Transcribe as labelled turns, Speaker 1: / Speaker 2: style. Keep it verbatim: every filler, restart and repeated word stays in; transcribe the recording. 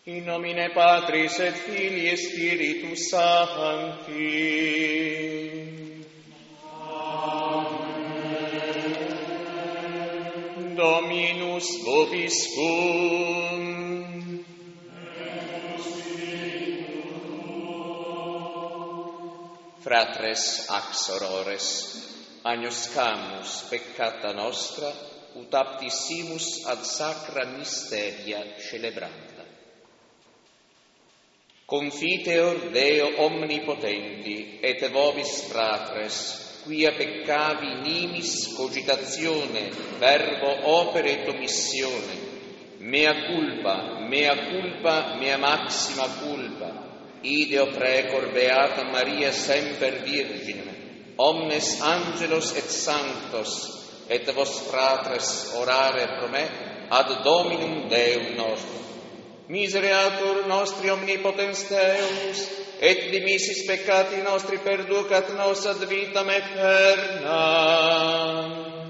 Speaker 1: In nomine Patris et Filii et Spiritus Sancti. Amen. Dominus vobiscum. Fratres ac sorores, agnoscamus peccata nostra, ut aptissimus ad sacra mysteria celebranda. Confiteor Deo omnipotenti, et vobis fratres, quia peccavi nimis cogitatione, verbo, opere et omissione, mea culpa, mea culpa, mea maxima culpa, ideo precor beata Maria semper Virgine, omnes angelos et sanctos, et vos fratres orare pro me, ad Dominum Deum nostrum. Misereatur nostri omnipotens Deus, et dimissis peccati nostri perducat nos ad vitam aeternam.